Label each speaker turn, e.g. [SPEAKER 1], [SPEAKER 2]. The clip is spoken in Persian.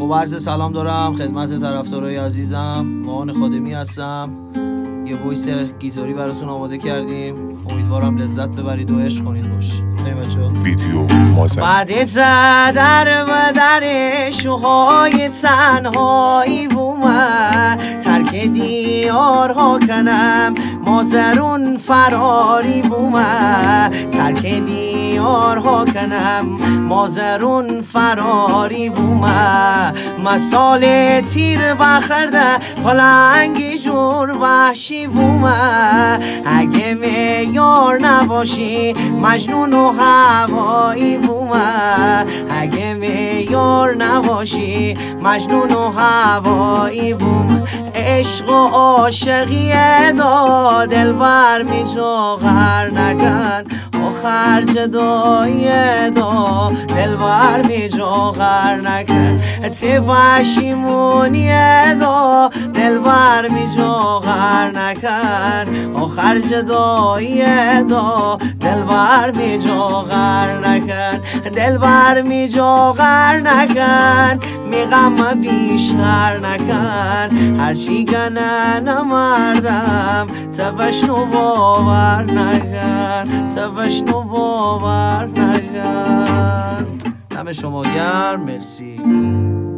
[SPEAKER 1] خب عرض سلام دارم خدمت طرفدارای عزیزم. ماهان خادمی هستم. یه وایس گیتاری براتون آماده کردیم، امیدوارم لذت ببرید و عشق کنید باش. بریم بچه‌ها.
[SPEAKER 2] ویدیو مازن
[SPEAKER 1] بعد در و در شوهای تنهایی بومه، ترک دیارها کنم مازرون فراری بومه، ترک دیارها کنم مازرون فراری بومه، مسال تیر بخرده پلنگی جور وحشی بومه، اگه میار نباشی مجنون و هوایی بومه، اگه میار نباشی مجنون و هوایی بومه، عشق و عاشقی دا دلبر می جوغر نکن، آخر جدایی دا دلبر می جوغر نکن، تی پشیمونی دا دلبر می جوغر نکن، آخر جدایی دا دلبر می جوغر نکن، دلبر می جوغر نکن، می غم بیشتر نکن، هرچی گنه نمردم تبشنو باور نکن، تبشنو باور نکن. دم شما گرم، مرسی.